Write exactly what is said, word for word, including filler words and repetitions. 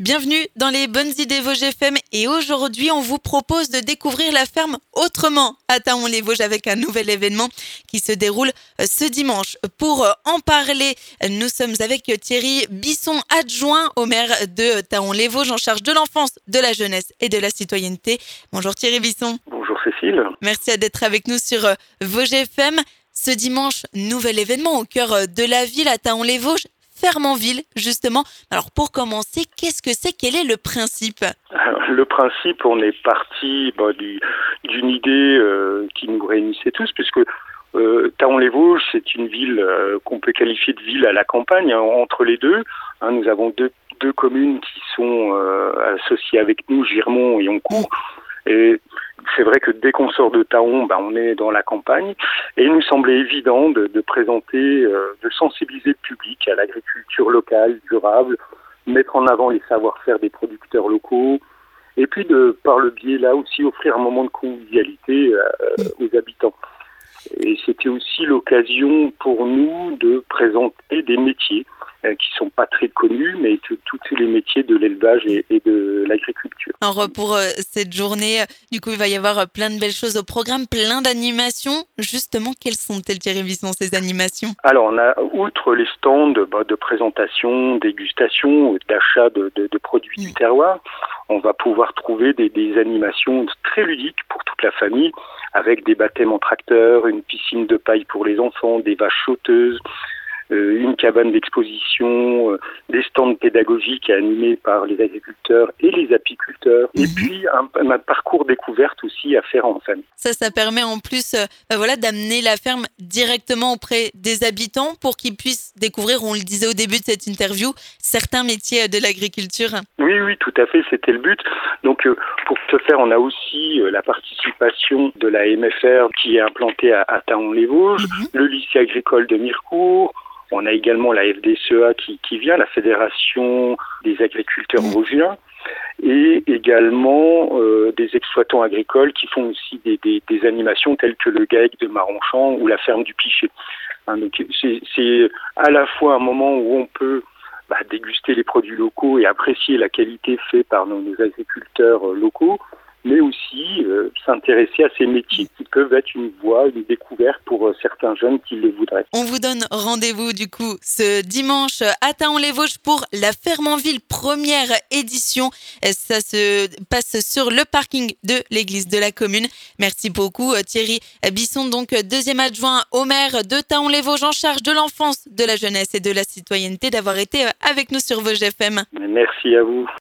Bienvenue dans les bonnes idées Vosges F M et aujourd'hui on vous propose de découvrir la ferme autrement à Thaon-les-Vosges avec un nouvel événement qui se déroule ce dimanche. Pour en parler, nous sommes avec Thierry Bisson, adjoint au maire de Thaon-les-Vosges en charge de l'enfance, de la jeunesse et de la citoyenneté. Bonjour Thierry Bisson. Bonjour Cécile. Merci d'être avec nous sur Vosges F M. Ce dimanche, nouvel événement au cœur de la ville à Thaon-les-Vosges. Ferme en ville, justement. Alors, pour commencer, qu'est-ce que c'est? Quel est le principe? Alors, le principe, on est parti bah, du, d'une idée euh, qui nous réunissait tous, puisque euh, Thaon-les-Vosges, c'est une ville euh, qu'on peut qualifier de ville à la campagne, hein, entre les deux. Hein, nous avons deux, deux communes qui sont euh, associées avec nous, Girmont et Oncourt. Et c'est vrai que dès qu'on sort de Thaon, bah, on est dans la campagne. Et il nous semblait évident de, de présenter, euh, de sensibiliser le public à l'agriculture locale, durable, mettre en avant les savoir-faire des producteurs locaux, et puis de, par le biais là aussi, offrir un moment de convivialité euh, aux habitants. Et c'était aussi l'occasion pour nous de présenter des métiers euh, qui sont pas très connus, mais tous les métiers de l'élevage et, et de l'agriculture. Alors pour euh, cette journée, du coup, il va y avoir plein de belles choses au programme, plein d'animations. Justement, quelles sont-elles, Thierry Bisson, ces animations? Alors, on a, outre les stands bah, de présentation, dégustation, d'achat de, de, de produits mmh. du terroir, on va pouvoir trouver des, des animations très ludiques pour toute la famille, avec des baptêmes en tracteur, une piscine de paille pour les enfants, des vaches sauteuses, euh, une cabane d'exposition, euh, des stands pédagogiques animés par les agriculteurs et les apiculteurs, mmh. et puis un, un parcours découverte aussi à faire en famille. Ça, ça permet en plus euh, bah voilà, d'amener la ferme directement auprès des habitants pour qu'ils puissent découvrir, on le disait au début de cette interview, certains métiers de l'agriculture. Oui, oui, tout à fait, c'était le but. Donc, euh, pour ce faire, on a aussi euh, la participation de la M F R qui est implantée à, à Thaon-les-Vosges, mmh. le lycée agricole de Mirecourt. On a également la F D C E A qui, qui vient, la Fédération des agriculteurs mmh. vosgiens, et également euh, des exploitants agricoles qui font aussi des, des, des animations telles que le GAEC de Maronchamp ou la ferme du Pichet. Hein, donc c'est, c'est à la fois un moment où on peut bah, déguster les produits locaux et apprécier la qualité faite par nos, nos agriculteurs euh, locaux, mais aussi euh, s'intéresser à ces métiers qui peuvent être une voie, une découverte pour euh, certains jeunes qui le voudraient. On vous donne rendez-vous du coup ce dimanche à Thaon-les-Vosges pour la Ferme en Ville première édition. Ça se passe sur le parking de l'église de la commune. Merci beaucoup Thierry Bisson, donc deuxième adjoint au maire de Thaon-les-Vosges en charge de l'enfance, de la jeunesse et de la citoyenneté, d'avoir été avec nous sur Vosges F M. Merci à vous.